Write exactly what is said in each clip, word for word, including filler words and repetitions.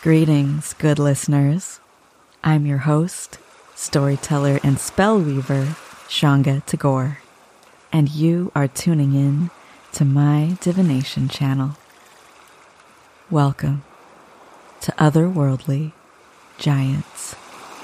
Greetings, good listeners. I'm your host, storyteller and spellweaver, Shanga Tagore, and you are tuning in to my divination channel. Welcome to Otherworldly Giants.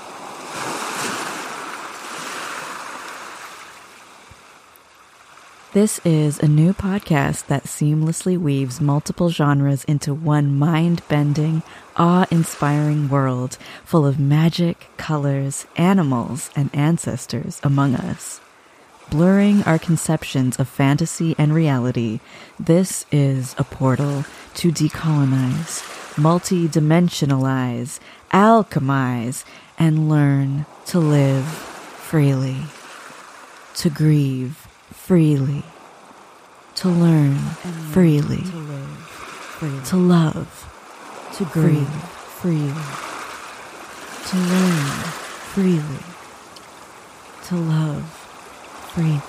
This is a new podcast that seamlessly weaves multiple genres into one mind-bending, awe-inspiring world full of magic, colors, animals, and ancestors among us. Blurring our conceptions of fantasy and reality, this is a portal to decolonize, multi-dimensionalize, alchemize, and learn to live freely, to grieve freely, to learn freely, to live freely, to love, to grieve freely, to learn freely, to love freely.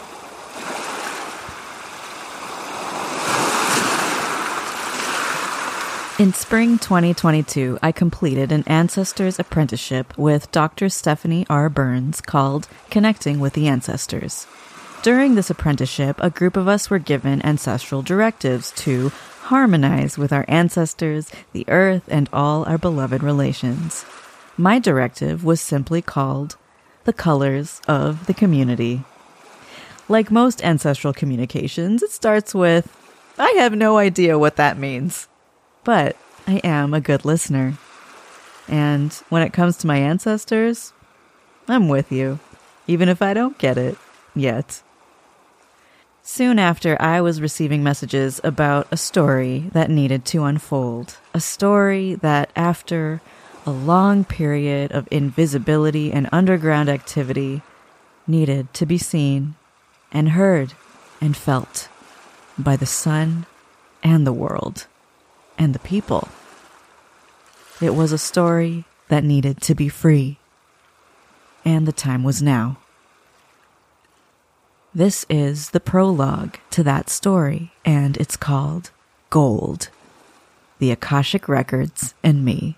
In spring twenty twenty-two, I completed an Ancestors apprenticeship with Doctor Stephanie R. Burns called Connecting with the Ancestors. During this apprenticeship, a group of us were given ancestral directives to harmonize with our ancestors, the earth, and all our beloved relations. My directive was simply called The Colors of the Community. Like most ancestral communications, it starts with, I have no idea what that means. But I am a good listener. And when it comes to my ancestors, I'm with you, even if I don't get it yet. Soon after, I was receiving messages about a story that needed to unfold. A story that, after a long period of invisibility and underground activity, needed to be seen and heard and felt by the sun and the world and the people. It was a story that needed to be free, and the time was now. This is the prologue to that story, and it's called Gold, the Akashic Records and Me.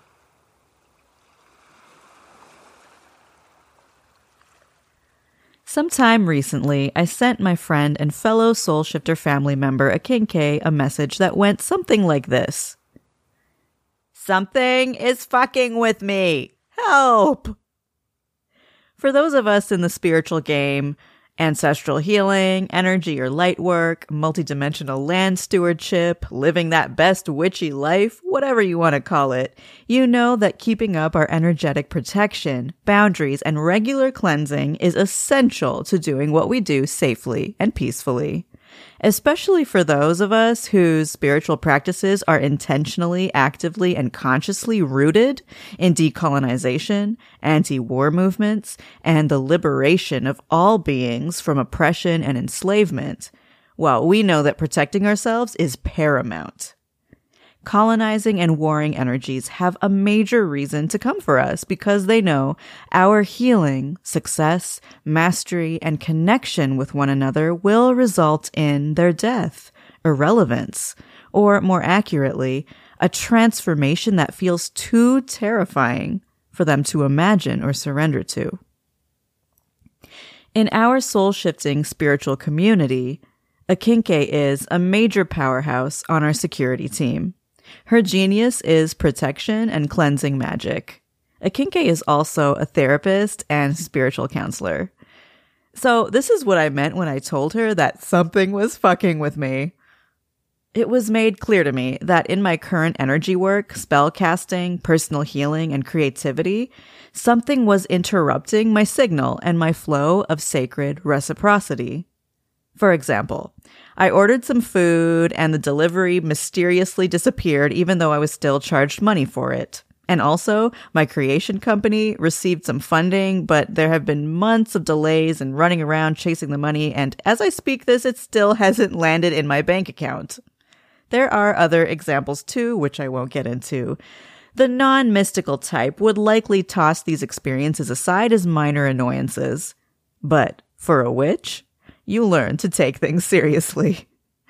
Sometime recently, I sent my friend and fellow Soul Shifter family member Akinke a message that went something like this. Something is fucking with me. Help! For those of us in the spiritual game, ancestral healing, energy or light work, multidimensional land stewardship, living that best witchy life, whatever you want to call it, you know that keeping up our energetic protection, boundaries, and regular cleansing is essential to doing what we do safely and peacefully. Especially for those of us whose spiritual practices are intentionally, actively, and consciously rooted in decolonization, anti-war movements, and the liberation of all beings from oppression and enslavement. Well, we know that protecting ourselves is paramount. Colonizing and warring energies have a major reason to come for us because they know our healing, success, mastery, and connection with one another will result in their death, irrelevance, or more accurately, a transformation that feels too terrifying for them to imagine or surrender to. In our soul-shifting spiritual community, Akinke is a major powerhouse on our security team. Her genius is protection and cleansing magic. Akinke is also a therapist and spiritual counselor. So this is what I meant when I told her that something was fucking with me. It was made clear to me that in my current energy work, spell casting, personal healing, and creativity, something was interrupting my signal and my flow of sacred reciprocity. For example, I ordered some food and the delivery mysteriously disappeared even though I was still charged money for it. And also, my creation company received some funding, but there have been months of delays and running around chasing the money, and as I speak this, it still hasn't landed in my bank account. There are other examples too, which I won't get into. The non-mystical type would likely toss these experiences aside as minor annoyances. But for a witch, you learn to take things seriously.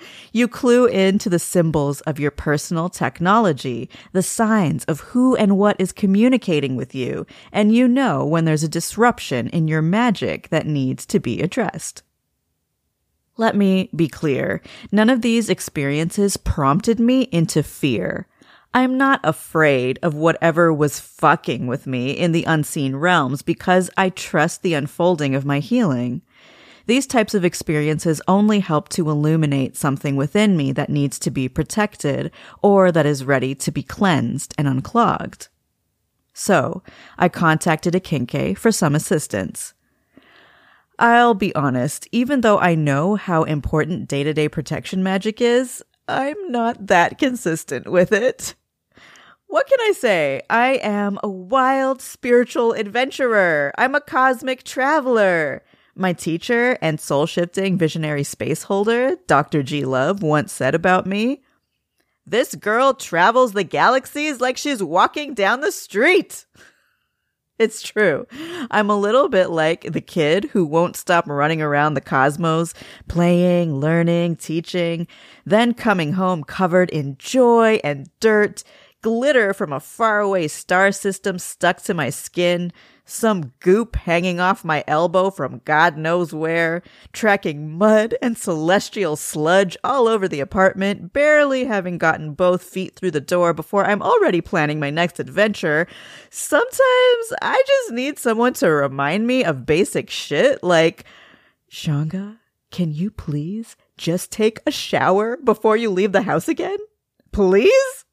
You clue into the symbols of your personal technology, the signs of who and what is communicating with you, and you know when there's a disruption in your magic that needs to be addressed. Let me be clear, none of these experiences prompted me into fear. I'm not afraid of whatever was fucking with me in the unseen realms because I trust the unfolding of my healing. These types of experiences only help to illuminate something within me that needs to be protected or that is ready to be cleansed and unclogged. So, I contacted Akinke for some assistance. I'll be honest, even though I know how important day-to-day protection magic is, I'm not that consistent with it. What can I say? I am a wild spiritual adventurer. I'm a cosmic traveler. My teacher and soul-shifting visionary space holder, Doctor G. Love, once said about me, "This girl travels the galaxies like she's walking down the street." It's true. I'm a little bit like the kid who won't stop running around the cosmos, playing, learning, teaching, then coming home covered in joy and dirt, glitter from a faraway star system stuck to my skin, some goop hanging off my elbow from God knows where, tracking mud and celestial sludge all over the apartment, barely having gotten both feet through the door before I'm already planning my next adventure. Sometimes I just need someone to remind me of basic shit like, "Shanga, can you please just take a shower before you leave the house again? Please?"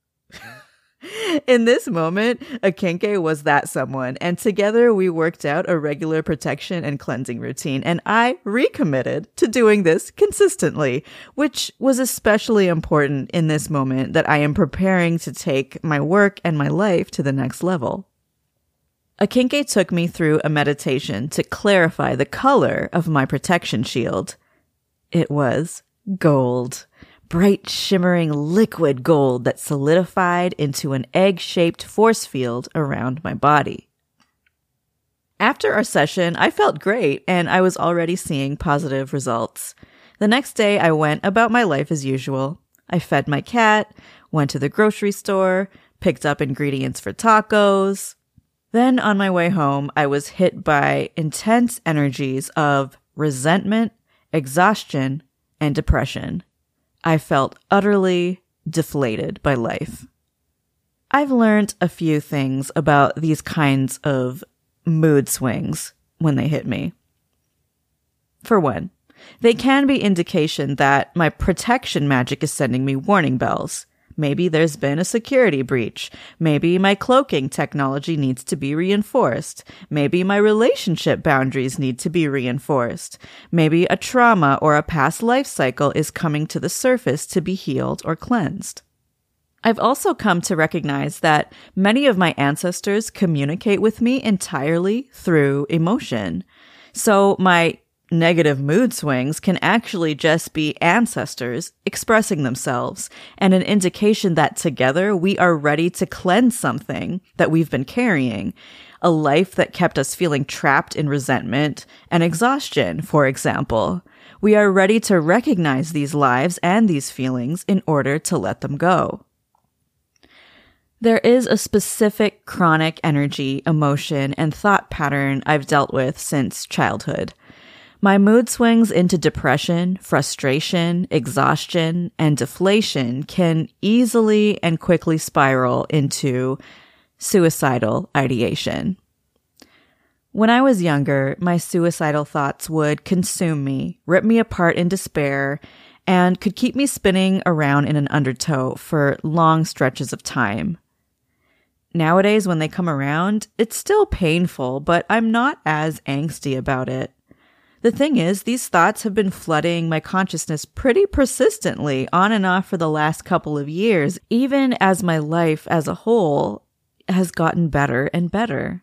In this moment, Akinke was that someone, and together we worked out a regular protection and cleansing routine, and I recommitted to doing this consistently, which was especially important in this moment that I am preparing to take my work and my life to the next level. Akinke took me through a meditation to clarify the color of my protection shield. It was gold. Bright, shimmering liquid gold that solidified into an egg-shaped force field around my body. After our session, I felt great, and I was already seeing positive results. The next day, I went about my life as usual. I fed my cat, went to the grocery store, picked up ingredients for tacos. Then, on my way home, I was hit by intense energies of resentment, exhaustion, and depression. I felt utterly deflated by life. I've learned a few things about these kinds of mood swings when they hit me. For one, they can be indication that my protection magic is sending me warning bells. Maybe there's been a security breach. Maybe my cloaking technology needs to be reinforced. Maybe my relationship boundaries need to be reinforced. Maybe a trauma or a past life cycle is coming to the surface to be healed or cleansed. I've also come to recognize that many of my ancestors communicate with me entirely through emotion. So my negative mood swings can actually just be ancestors expressing themselves and an indication that together we are ready to cleanse something that we've been carrying, a life that kept us feeling trapped in resentment and exhaustion, for example. We are ready to recognize these lives and these feelings in order to let them go. There is a specific chronic energy, emotion, and thought pattern I've dealt with since childhood. My mood swings into depression, frustration, exhaustion, and deflation can easily and quickly spiral into suicidal ideation. When I was younger, my suicidal thoughts would consume me, rip me apart in despair, and could keep me spinning around in an undertow for long stretches of time. Nowadays, when they come around, it's still painful, but I'm not as angsty about it. The thing is, these thoughts have been flooding my consciousness pretty persistently on and off for the last couple of years, even as my life as a whole has gotten better and better.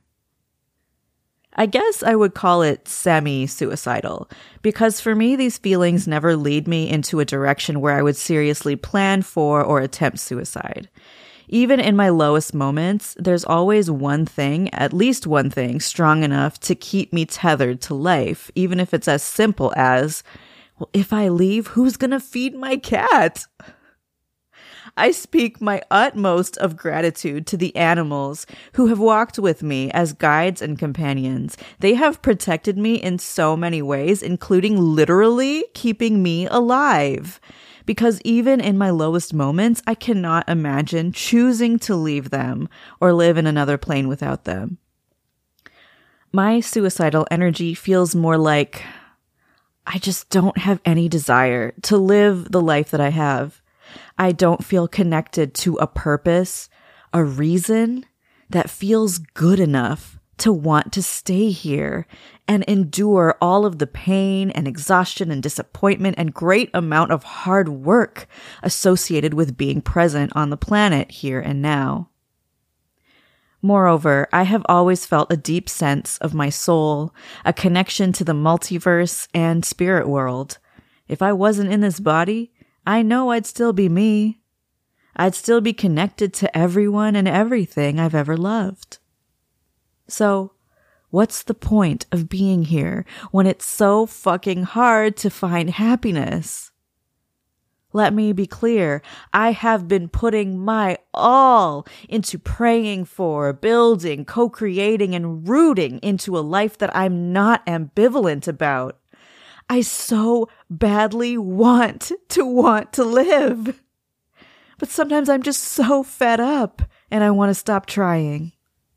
I guess I would call it semi-suicidal, because for me, these feelings never lead me into a direction where I would seriously plan for or attempt suicide. Even in my lowest moments, there's always one thing, at least one thing, strong enough to keep me tethered to life, even if it's as simple as Well, if I leave, who's gonna feed my cat? I speak my utmost of gratitude to the animals who have walked with me as guides and companions. They have protected me in so many ways, including literally keeping me alive. Because even in my lowest moments, I cannot imagine choosing to leave them or live in another plane without them. My suicidal energy feels more like I just don't have any desire to live the life that I have. I don't feel connected to a purpose, a reason that feels good enough to want to stay here and endure all of the pain and exhaustion and disappointment and great amount of hard work associated with being present on the planet here and now. Moreover, I have always felt a deep sense of my soul, a connection to the multiverse and spirit world. If I wasn't in this body, I know I'd still be me. I'd still be connected to everyone and everything I've ever loved. So, what's the point of being here when it's so fucking hard to find happiness? Let me be clear. I have been putting my all into praying for, building, co-creating, and rooting into a life that I'm not ambivalent about. I so badly want to want to live. But sometimes I'm just so fed up and I want to stop trying.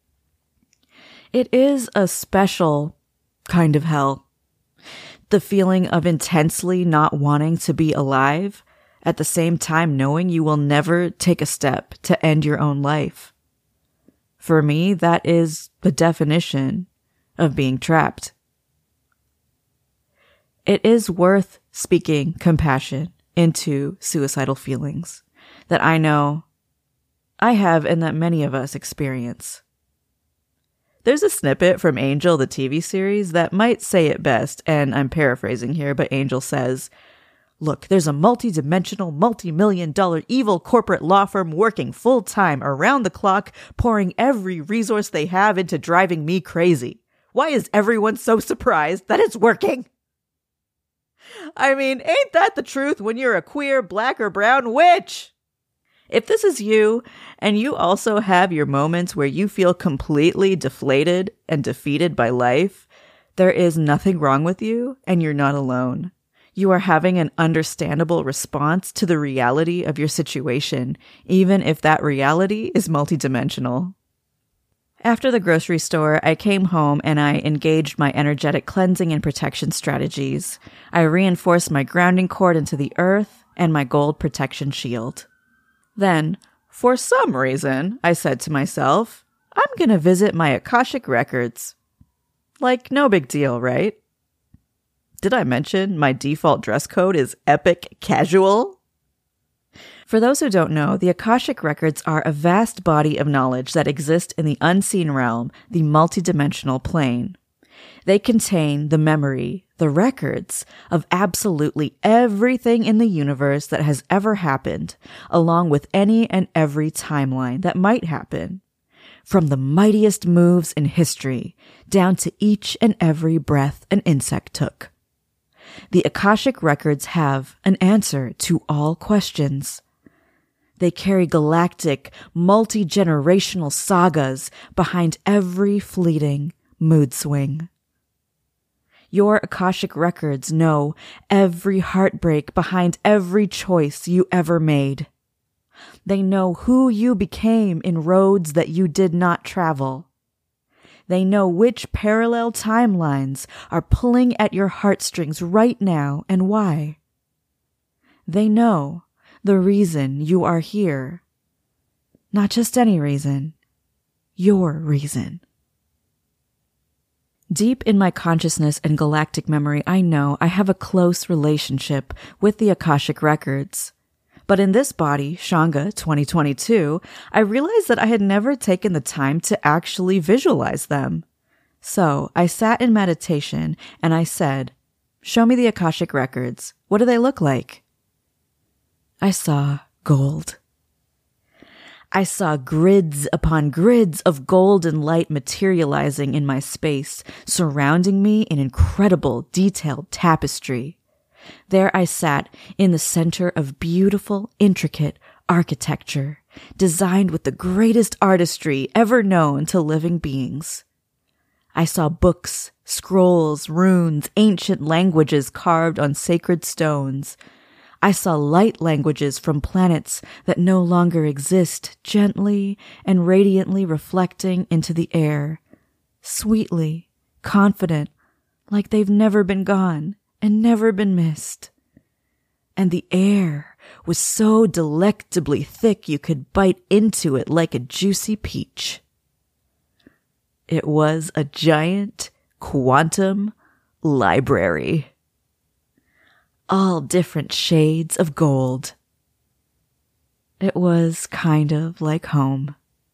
It is a special kind of hell. The feeling of intensely not wanting to be alive, at the same time knowing you will never take a step to end your own life. For me, that is the definition of being trapped. It is worth speaking compassion into suicidal feelings that I know I have and that many of us experience. There's a snippet from Angel, the T V series, that might say it best, and I'm paraphrasing here, but Angel says, "Look, there's a multi-dimensional, multi-million dollar evil corporate law firm working full-time around the clock, pouring every resource they have into driving me crazy. Why is everyone so surprised that it's working?" I mean, ain't that the truth when you're a queer, black or brown witch? If this is you, and you also have your moments where you feel completely deflated and defeated by life, there is nothing wrong with you, and you're not alone. You are having an understandable response to the reality of your situation, even if that reality is multidimensional. After the grocery store, I came home and I engaged my energetic cleansing and protection strategies. I reinforced my grounding cord into the earth and my gold protection shield. Then, for some reason, I said to myself, I'm going to visit my Akashic records. Like, no big deal, right? Did I mention my default dress code is epic casual? For those who don't know, the Akashic records are a vast body of knowledge that exist in the unseen realm, the multidimensional plane. They contain the memory, the records of absolutely everything in the universe that has ever happened, along with any and every timeline that might happen. From the mightiest moves in history, down to each and every breath an insect took. The Akashic records have an answer to all questions. They carry galactic, multi-generational sagas behind every fleeting mood swing. Your Akashic records know every heartbreak behind every choice you ever made. They know who you became in roads that you did not travel. They know which parallel timelines are pulling at your heartstrings right now and why. They know the reason you are here. Not just any reason, your reason. Deep in my consciousness and galactic memory, I know I have a close relationship with the Akashic records. But in this body, Shanga twenty twenty-two, I realized that I had never taken the time to actually visualize them. So I sat in meditation and I said, "Show me the Akashic records. What do they look like?" I saw gold. I saw grids upon grids of golden light materializing in my space, surrounding me in incredible detailed tapestry. There I sat in the center of beautiful, intricate architecture, designed with the greatest artistry ever known to living beings. I saw books, scrolls, runes, ancient languages carved on sacred stones. I saw light languages from planets that no longer exist, gently and radiantly reflecting into the air, sweetly, confident, like they've never been gone and never been missed. And the air was so delectably thick you could bite into it like a juicy peach. It was a giant quantum library. All different shades of gold. It was kind of like home.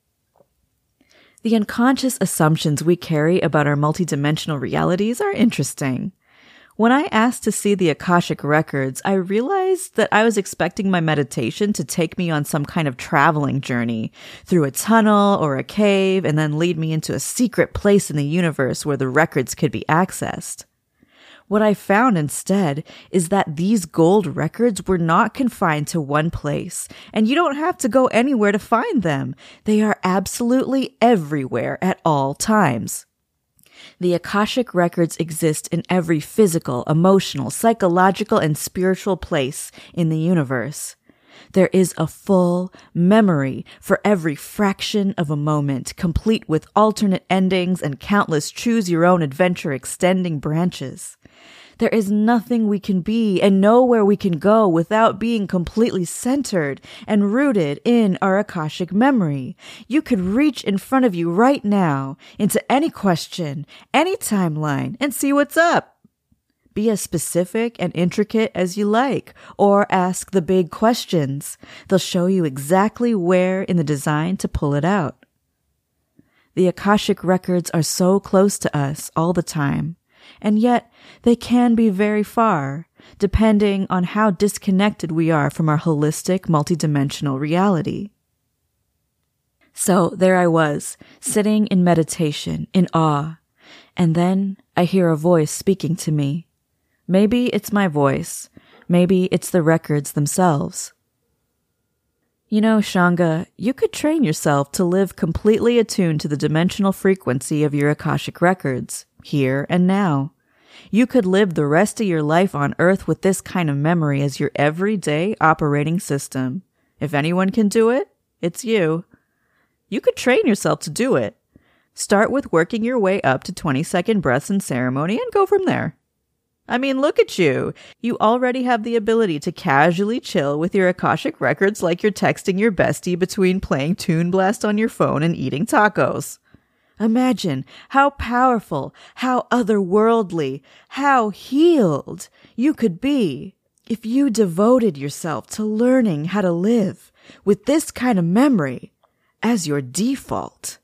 The unconscious assumptions we carry about our multidimensional realities are interesting. When I asked to see the Akashic records, I realized that I was expecting my meditation to take me on some kind of traveling journey through a tunnel or a cave and then lead me into a secret place in the universe where the records could be accessed. What I found instead is that these gold records were not confined to one place, and you don't have to go anywhere to find them. They are absolutely everywhere at all times. The Akashic records exist in every physical, emotional, psychological, and spiritual place in the universe. There is a full memory for every fraction of a moment, complete with alternate endings and countless choose-your-own-adventure extending branches. There is nothing we can be and nowhere we can go without being completely centered and rooted in our Akashic memory. You could reach in front of you right now into any question, any timeline, and see what's up. Be as specific and intricate as you like, or ask the big questions. They'll show you exactly where in the design to pull it out. The Akashic records are so close to us all the time, and yet they can be very far, depending on how disconnected we are from our holistic, multidimensional reality. So there I was, sitting in meditation, in awe, and then I hear a voice speaking to me. Maybe it's my voice. Maybe it's the records themselves. You know, Shanga, you could train yourself to live completely attuned to the dimensional frequency of your Akashic records, here and now. You could live the rest of your life on Earth with this kind of memory as your everyday operating system. If anyone can do it, it's you. You could train yourself to do it. Start with working your way up to twenty-second breaths in ceremony and go from there. I mean, look at you. You already have the ability to casually chill with your Akashic records like you're texting your bestie between playing Toon Blast on your phone and eating tacos. Imagine how powerful, how otherworldly, how healed you could be if you devoted yourself to learning how to live with this kind of memory as your default.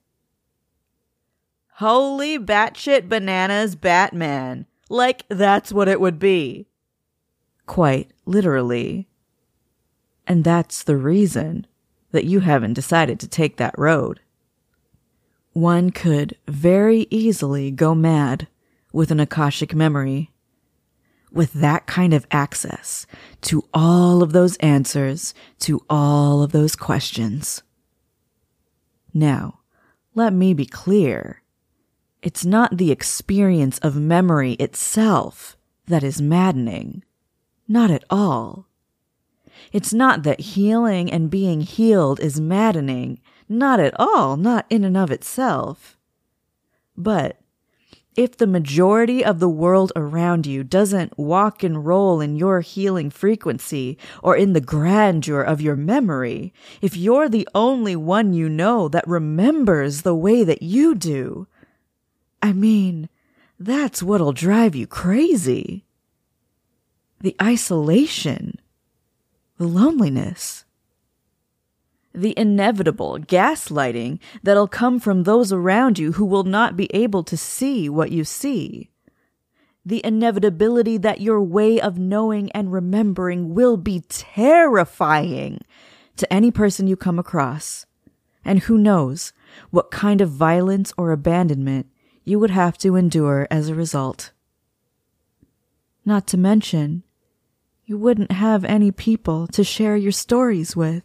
Holy batshit bananas Batman. Like that's what it would be. Quite literally. And that's the reason that you haven't decided to take that road. One could very easily go mad with an Akashic memory. With that kind of access to all of those answers to all of those questions. Now, let me be clear. It's not the experience of memory itself that is maddening. Not at all. It's not that healing and being healed is maddening. Not at all, not in and of itself. But if the majority of the world around you doesn't walk and roll in your healing frequency or in the grandeur of your memory, if you're the only one you know that remembers the way that you do, I mean, that's what'll drive you crazy. The isolation, the loneliness, the inevitable gaslighting that'll come from those around you who will not be able to see what you see. The inevitability that your way of knowing and remembering will be terrifying to any person you come across. And who knows what kind of violence or abandonment you would have to endure as a result. Not to mention, you wouldn't have any people to share your stories with.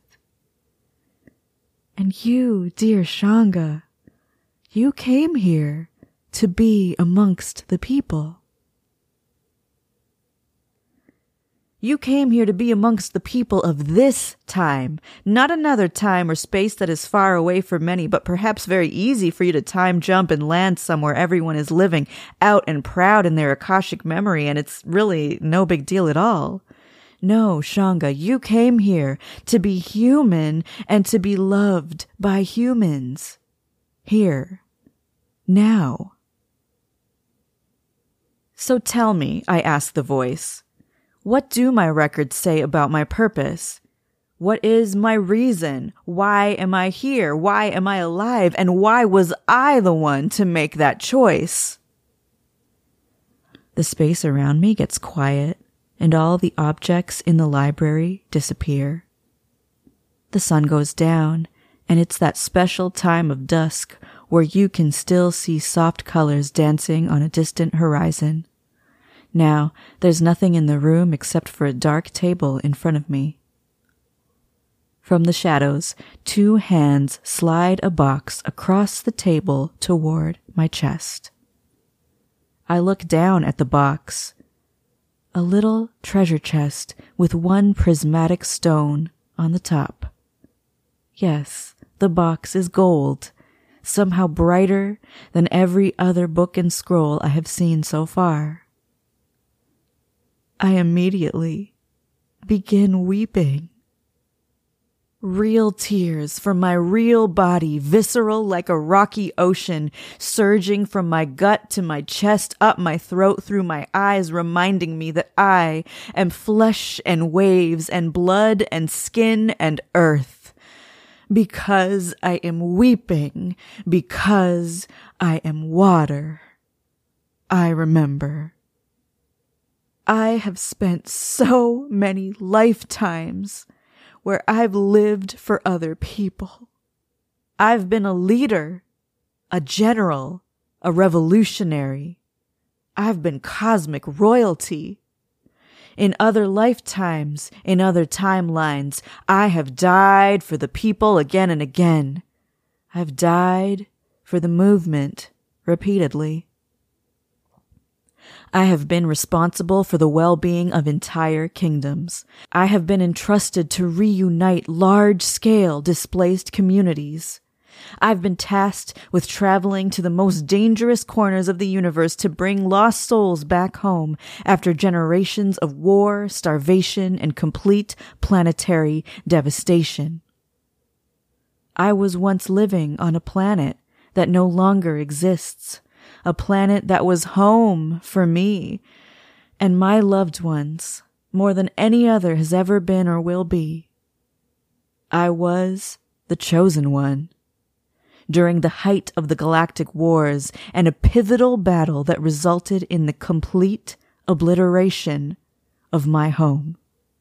And you, dear Shanga, you came here to be amongst the people. You came here to be amongst the people of this time, not another time or space that is far away for many, but perhaps very easy for you to time jump and land somewhere everyone is living out and proud in their Akashic memory, and it's really no big deal at all. No, Shanga, you came here to be human and to be loved by humans. Here. Now. So tell me, I asked the voice, what do my records say about my purpose? What is my reason? Why am I here? Why am I alive? And why was I the one to make that choice? The space around me gets quiet, and all the objects in the library disappear. The sun goes down, and it's that special time of dusk where you can still see soft colors dancing on a distant horizon. Now, there's nothing in the room except for a dark table in front of me. From the shadows, two hands slide a box across the table toward my chest. I look down at the box. A little treasure chest with one prismatic stone on the top. Yes, the box is gold, somehow brighter than every other book and scroll I have seen so far. I immediately begin weeping. Real tears from my real body, visceral like a rocky ocean, surging from my gut to my chest, up my throat, through my eyes, reminding me that I am flesh and waves and blood and skin and earth. Because I am weeping, because I am water. I remember. I have spent so many lifetimes where I've lived for other people. I've been a leader, a general, a revolutionary. I've been cosmic royalty. In other lifetimes, in other timelines, I have died for the people again and again. I've died for the movement repeatedly. I have been responsible for the well-being of entire kingdoms. I have been entrusted to reunite large-scale displaced communities. I've been tasked with traveling to the most dangerous corners of the universe to bring lost souls back home after generations of war, starvation, and complete planetary devastation. I was once living on a planet that no longer exists. A planet that was home for me and my loved ones more than any other has ever been or will be. I was the chosen one during the height of the galactic wars and a pivotal battle that resulted in the complete obliteration of my home.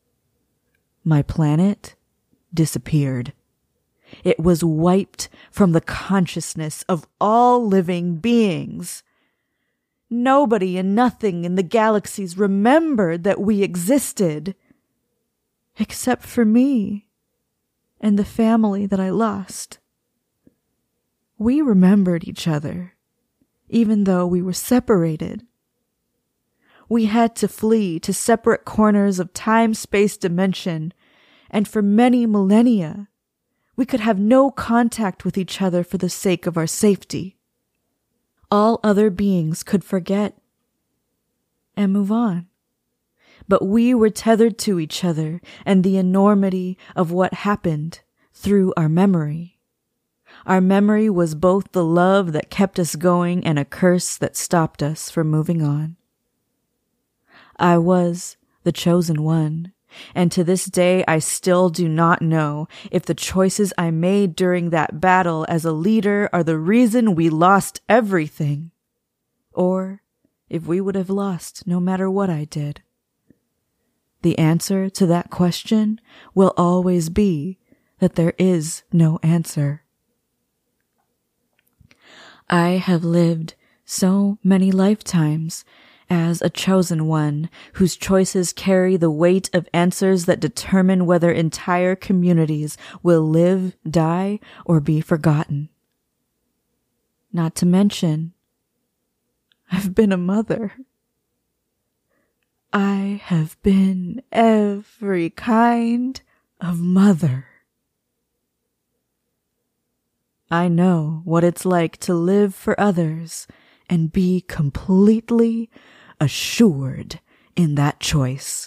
My planet disappeared. It was wiped from the consciousness of all living beings. Nobody and nothing in the galaxies remembered that we existed, except for me and the family that I lost. We remembered each other, even though we were separated. We had to flee to separate corners of time-space dimension, and for many millennia, we could have no contact with each other for the sake of our safety. All other beings could forget and move on. But we were tethered to each other and the enormity of what happened through our memory. Our memory was both the love that kept us going and a curse that stopped us from moving on. I was the chosen one. And to this day, I still do not know if the choices I made during that battle as a leader are the reason we lost everything, or if we would have lost no matter what I did. The answer to that question will always be that there is no answer. I have lived so many lifetimes as a chosen one whose choices carry the weight of answers that determine whether entire communities will live, die, or be forgotten. Not to mention, I've been a mother. I have been every kind of mother. I know what it's like to live for others and be completely assured in that choice.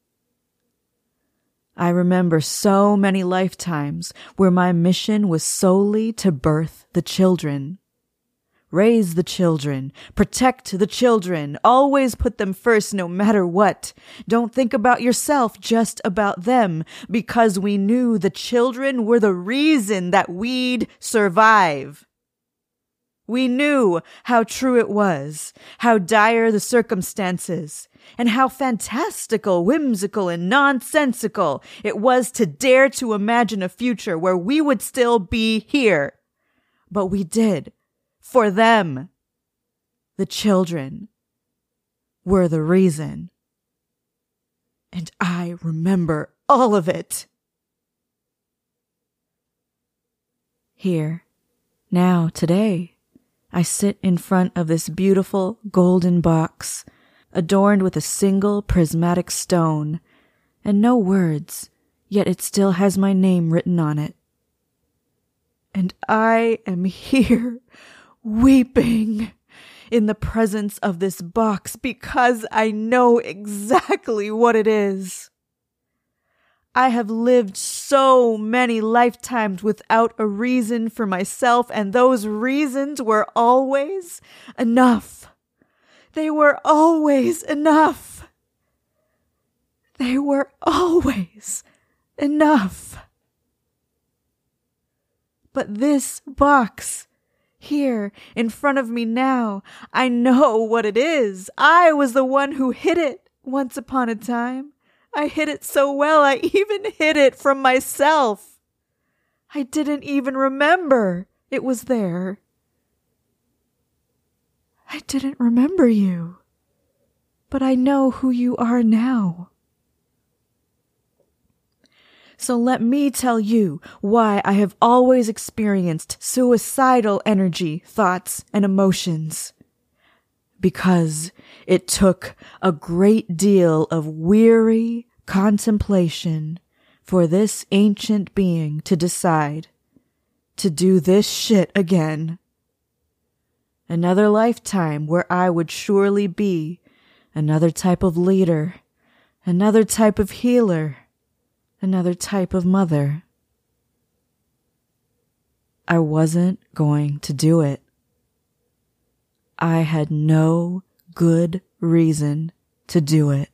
I remember so many lifetimes where my mission was solely to birth the children. Raise the children, protect the children, always put them first no matter what. Don't think about yourself, just about them, because we knew the children were the reason that we'd survive. We knew how true it was, how dire the circumstances, and how fantastical, whimsical, and nonsensical it was to dare to imagine a future where we would still be here. But we did. For them. The children were the reason. And I remember all of it. Here, now, today, I sit in front of this beautiful golden box, adorned with a single prismatic stone, and no words, yet it still has my name written on it. And I am here weeping in the presence of this box because I know exactly what it is. I have lived so many lifetimes without a reason for myself, and those reasons were always enough. They were always enough. They were always enough. But this box here, in front of me now, I know what it is. I was the one who hid it once upon a time. I hid it so well, I even hid it from myself. I didn't even remember it was there. I didn't remember you, but I know who you are now. So let me tell you why I have always experienced suicidal energy, thoughts, and emotions. Because it took a great deal of weary contemplation for this ancient being to decide to do this shit again. Another lifetime where I would surely be another type of leader, another type of healer, another type of mother. I wasn't going to do it. I had no good reason to do it.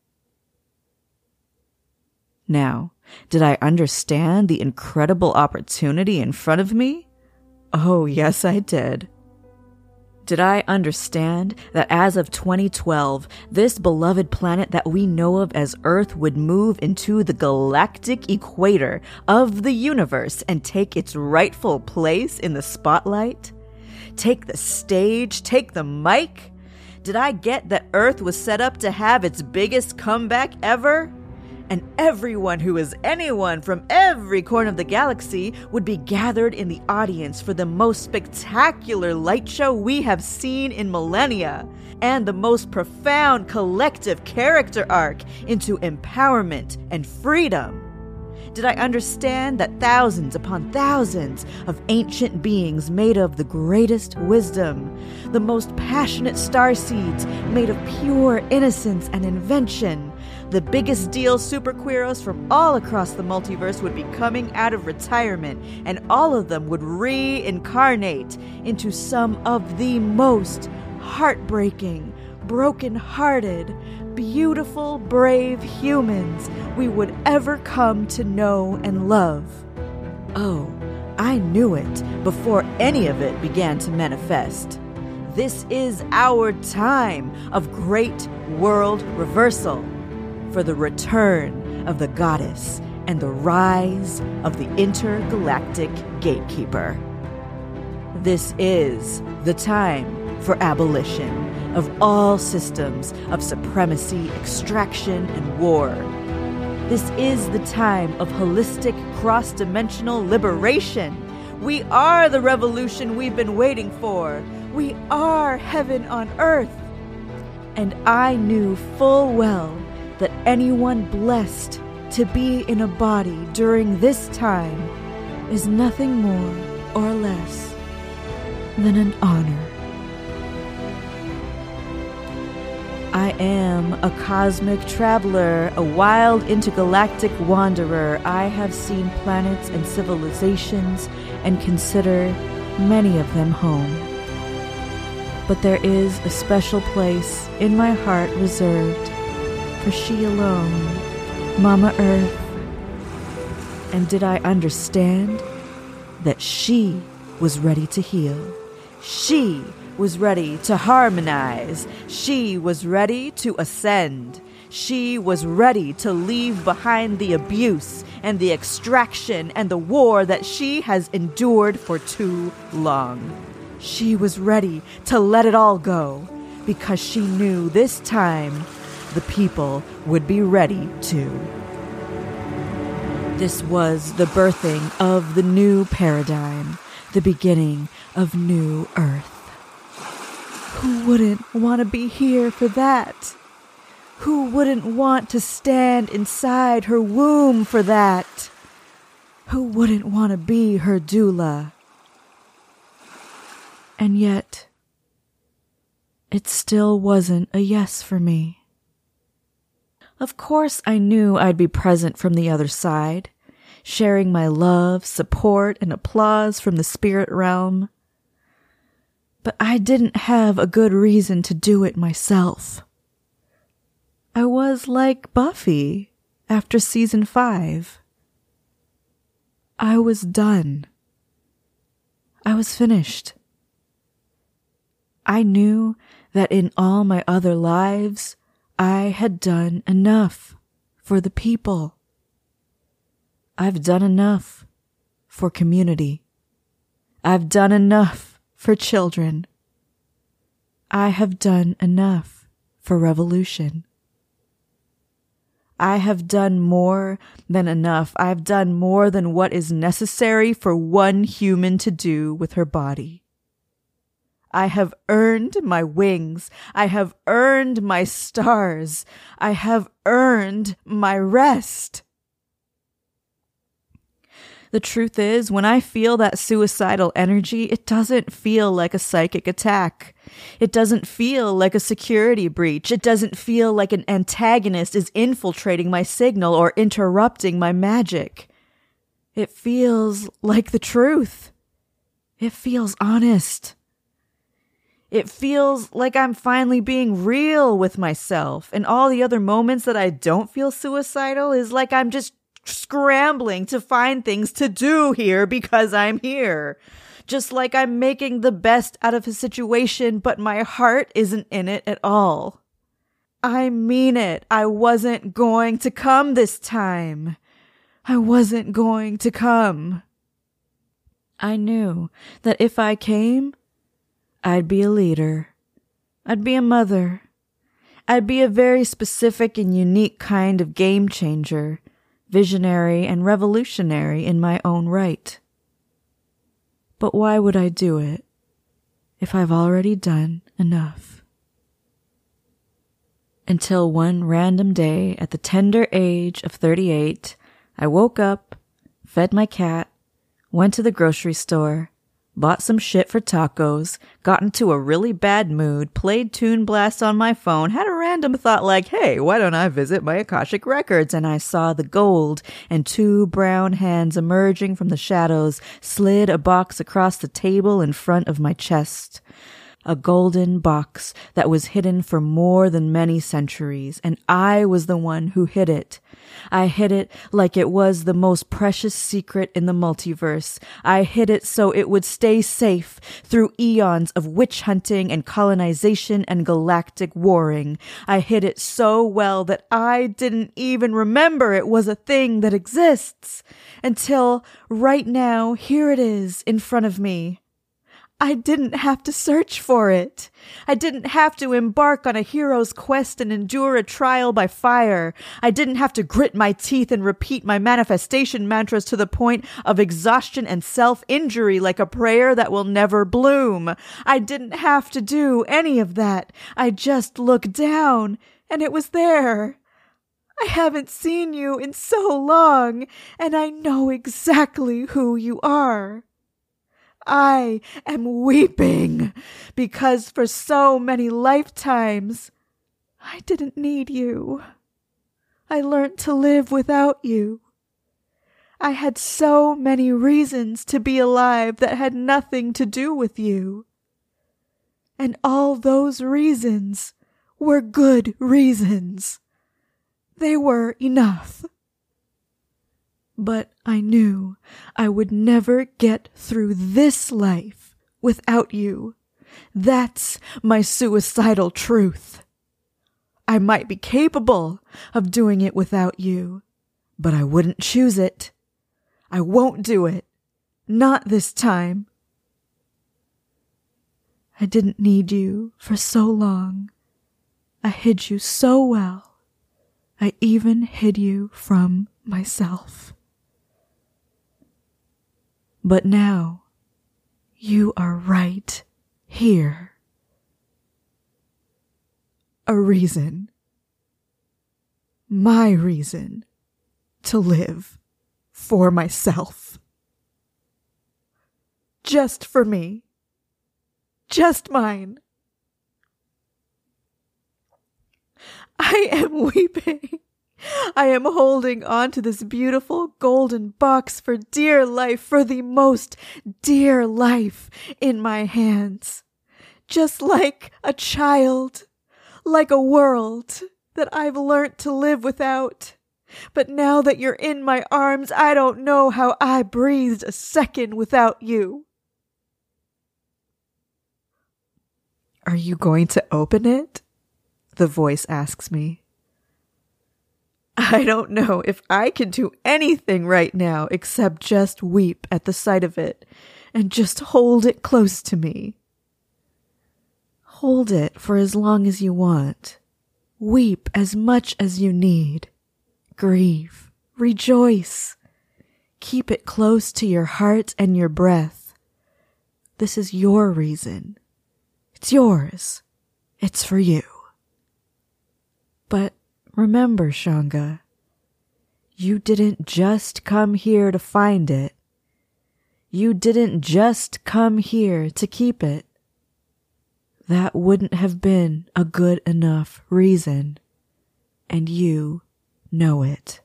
Now, did I understand the incredible opportunity in front of me? Oh, yes, I did. Did I understand that as of twenty twelve, this beloved planet that we know of as Earth would move into the galactic equator of the universe and take its rightful place in the spotlight? Take the stage, take the mic? Did I get that Earth was set up to have its biggest comeback ever? And everyone who is anyone from every corner of the galaxy would be gathered in the audience for the most spectacular light show we have seen in millennia, and the most profound collective character arc into empowerment and freedom. Did I understand that thousands upon thousands of ancient beings made of the greatest wisdom, the most passionate starseeds made of pure innocence and invention, the biggest deal superqueeros from all across the multiverse would be coming out of retirement, and all of them would reincarnate into some of the most heartbreaking, broken-hearted, beautiful, brave humans we would ever come to know and love. Oh, I knew it before any of it began to manifest. This is our time of great world reversal, for the return of the goddess and the rise of the intergalactic gatekeeper. This is the time for abolition, of all systems of supremacy, extraction, and war. This is the time of holistic, cross-dimensional liberation. We are the revolution we've been waiting for. We are heaven on earth. And I knew full well that anyone blessed to be in a body during this time is nothing more or less than an honor. I am a cosmic traveler, a wild intergalactic wanderer. I have seen planets and civilizations and consider many of them home. But there is a special place in my heart reserved for she alone, Mama Earth. And did I understand that she was ready to heal? She was ready to harmonize. She was ready to ascend. She was ready to leave behind the abuse and the extraction and the war that she has endured for too long. She was ready to let it all go because she knew this time the people would be ready too. This was the birthing of the new paradigm, the beginning of new Earth. Who wouldn't want to be here for that? Who wouldn't want to stand inside her womb for that? Who wouldn't want to be her doula? And yet, it still wasn't a yes for me. Of course, I knew I'd be present from the other side, sharing my love, support, and applause from the spirit realm. But I didn't have a good reason to do it myself. I was like Buffy after season five. I was done. I was finished. I knew that in all my other lives, I had done enough for the people. I've done enough for community. I've done enough for children. I have done enough for revolution. I have done more than enough. I've done more than what is necessary for one human to do with her body. I have earned my wings. I have earned my stars. I have earned my rest. The truth is, when I feel that suicidal energy, it doesn't feel like a psychic attack. It doesn't feel like a security breach. It doesn't feel like an antagonist is infiltrating my signal or interrupting my magic. It feels like the truth. It feels honest. It feels like I'm finally being real with myself, and all the other moments that I don't feel suicidal is like I'm just scrambling to find things to do here because I'm here. Just like I'm making the best out of a situation, but my heart isn't in it at all. I mean it. I wasn't going to come this time. I wasn't going to come. I knew that if I came, I'd be a leader. I'd be a mother. I'd be a very specific and unique kind of game changer, visionary and revolutionary in my own right. But why would I do it if I've already done enough? Until one random day at the tender age of thirty-eight, I woke up, fed my cat, went to the grocery store, bought some shit for tacos, got into a really bad mood, played Toon Blast on my phone, had a random thought like, hey, why don't I visit my Akashic Records? And I saw the gold and two brown hands emerging from the shadows, slid a box across the table in front of my chest. A golden box that was hidden for more than many centuries, and I was the one who hid it. I hid it like it was the most precious secret in the multiverse. I hid it so it would stay safe through eons of witch hunting and colonization and galactic warring. I hid it so well that I didn't even remember it was a thing that exists. Until right now, here it is in front of me. I didn't have to search for it. I didn't have to embark on a hero's quest and endure a trial by fire. I didn't have to grit my teeth and repeat my manifestation mantras to the point of exhaustion and self-injury like a prayer that will never bloom. I didn't have to do any of that. I just looked down, and it was there. I haven't seen you in so long, and I know exactly who you are. I am weeping because for so many lifetimes I didn't need you. I learned to live without you. I had so many reasons to be alive that had nothing to do with you. And all those reasons were good reasons. They were enough. But I knew I would never get through this life without you. That's my suicidal truth. I might be capable of doing it without you, but I wouldn't choose it. I won't do it. Not this time. I didn't need you for so long. I hid you so well. I even hid you from myself. But now, you are right here. A reason. My reason to live for myself. Just for me. Just mine. I am weeping. I am holding on to this beautiful golden box for dear life, for the most dear life in my hands. Just like a child, like a world that I've learnt to live without. But now that you're in my arms, I don't know how I breathed a second without you. Are you going to open it? The voice asks me. I don't know if I can do anything right now except just weep at the sight of it and just hold it close to me. Hold it for as long as you want. Weep as much as you need. Grieve. Rejoice. Keep it close to your heart and your breath. This is your reason. It's yours. It's for you. But remember, Shanga, you didn't just come here to find it. You didn't just come here to keep it. That wouldn't have been a good enough reason, and you know it.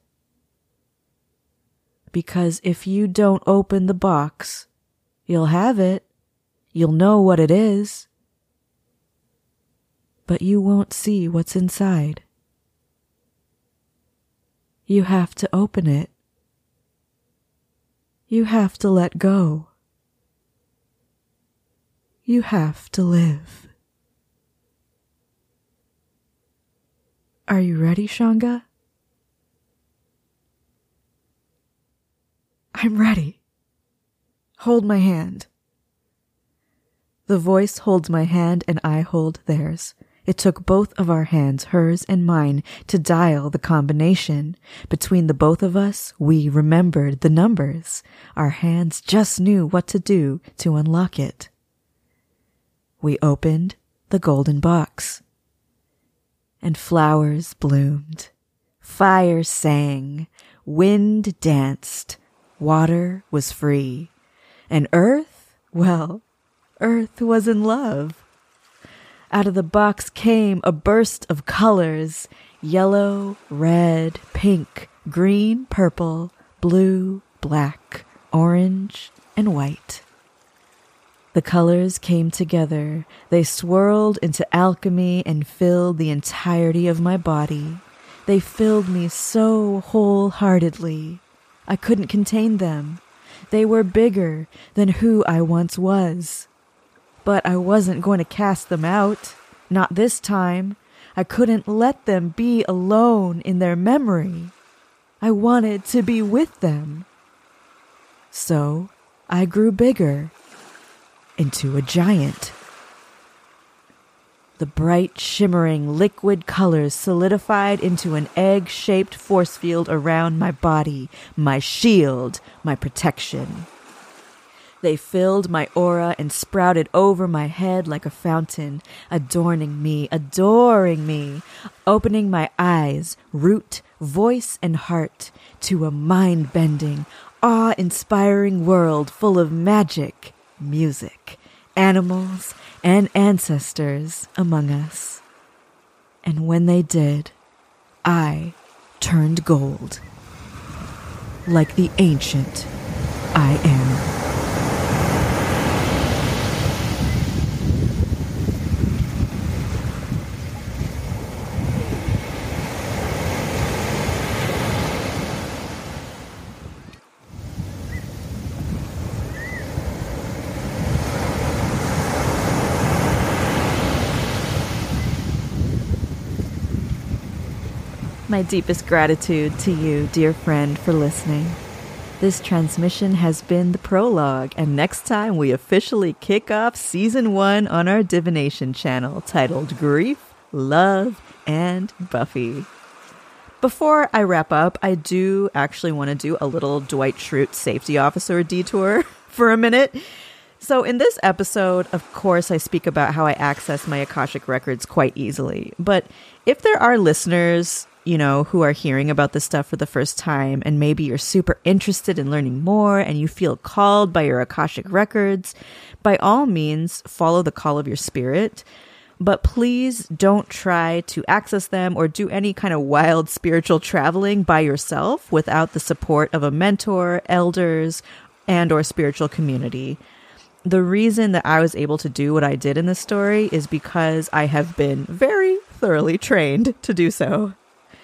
Because if you don't open the box, you'll have it. You'll know what it is. But you won't see what's inside. You have to open it. You have to let go. You have to live. Are you ready, Shanga? I'm ready. Hold my hand. The voice holds my hand and I hold theirs. It took both of our hands, hers and mine, to dial the combination. Between the both of us, we remembered the numbers. Our hands just knew what to do to unlock it. We opened the golden box. And flowers bloomed. Fire sang. Wind danced. Water was free. And earth, well, earth was in love. Out of the box came a burst of colors, yellow, red, pink, green, purple, blue, black, orange, and white. The colors came together. They swirled into alchemy and filled the entirety of my body. They filled me so wholeheartedly. I couldn't contain them. They were bigger than who I once was. But I wasn't going to cast them out. Not this time. I couldn't let them be alone in their memory. I wanted to be with them. So I grew bigger. into a giant. The bright, shimmering, liquid colors solidified into an egg-shaped force field around my body, my shield, my protection. They filled my aura and sprouted over my head like a fountain, adorning me, adoring me, opening my eyes, root, voice, and heart to a mind-bending, awe-inspiring world full of magic, music, animals, and ancestors among us. And when they did, I turned gold, like the ancient I am. My deepest gratitude to you, dear friend, for listening. This transmission has been the prologue, and next time we officially kick off season one on our divination channel titled Grief, Love, and Buffy. Before I wrap up, I do actually want to do a little Dwight Schrute safety officer detour for a minute. So in this episode, of course, I speak about how I access my Akashic records quite easily. But if there are listeners, you know, who are hearing about this stuff for the first time, and maybe you're super interested in learning more and you feel called by your Akashic records, by all means, follow the call of your spirit. But please don't try to access them or do any kind of wild spiritual traveling by yourself without the support of a mentor, elders, and or spiritual community. The reason that I was able to do what I did in this story is because I have been very thoroughly trained to do so.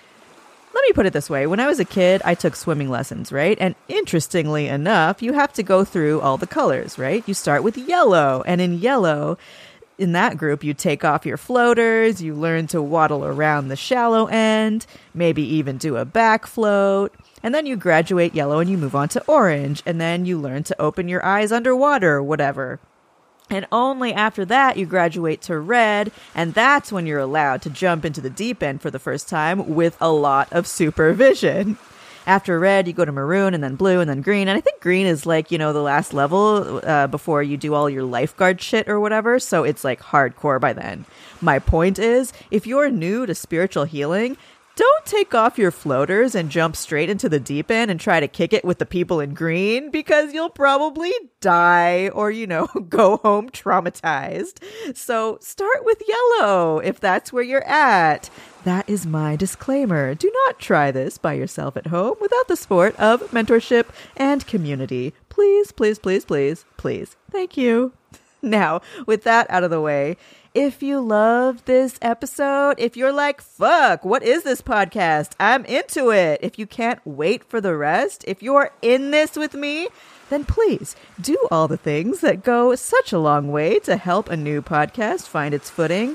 Let me put it this way. When I was a kid, I took swimming lessons, right? And interestingly enough, you have to go through all the colors, right? You start with yellow, and in yellow, in that group, you take off your floaters, you learn to waddle around the shallow end, maybe even do a back float, and then you graduate yellow and you move on to orange, and then you learn to open your eyes underwater or whatever. And only after that you graduate to red, and that's when you're allowed to jump into the deep end for the first time with a lot of supervision. After red, you go to maroon, and then blue, and then green. And I think green is like, you know, the last level uh, before you do all your lifeguard shit or whatever. So it's like hardcore by then. My point is, if you're new to spiritual healing, don't take off your floaters and jump straight into the deep end and try to kick it with the people in green, because you'll probably die or, you know, go home traumatized. So start with yellow if that's where you're at. That is my disclaimer. Do not try this by yourself at home without the support of mentorship and community. Please, please, please, please, please. Thank you. Now, with that out of the way, if you love this episode, if you're like, fuck, what is this podcast? I'm into it. If you can't wait for the rest, if you're in this with me, then please do all the things that go such a long way to help a new podcast find its footing.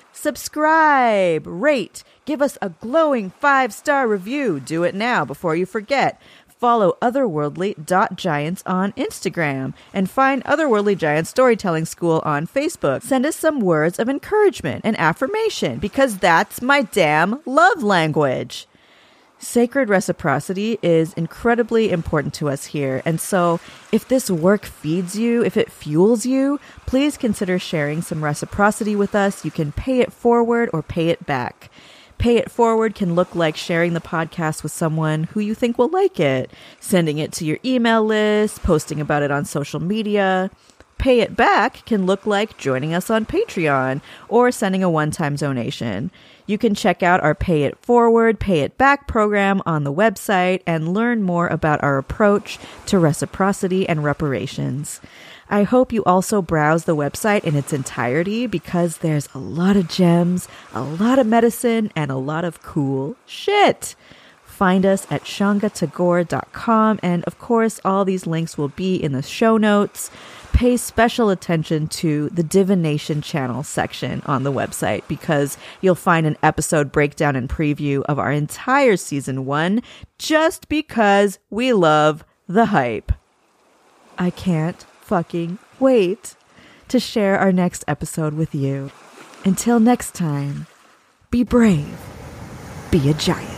Subscribe, rate, give us a glowing five-star review. Do it now before you forget. Follow otherworldly dot giants on Instagram and find Otherworldly Giants Storytelling School on Facebook. Send us some words of encouragement and affirmation, because that's my damn love language. Sacred reciprocity is incredibly important to us here. And so if this work feeds you, if it fuels you, please consider sharing some reciprocity with us. You can pay it forward or pay it back. Pay it forward can look like sharing the podcast with someone who you think will like it, sending it to your email list, posting about it on social media. Pay it back can look like joining us on Patreon or sending a one-time donation. You can check out our Pay It Forward, Pay It Back program on the website and learn more about our approach to reciprocity and reparations. I hope you also browse the website in its entirety, because there's a lot of gems, a lot of medicine, and a lot of cool shit. Find us at shanga tagore dot com, and of course, all these links will be in the show notes. Pay special attention to the Divination Channel section on the website, because you'll find an episode breakdown and preview of our entire season one, just because we love the hype. I can't fucking wait. to share our next episode with you. Until next time, be brave, be a giant.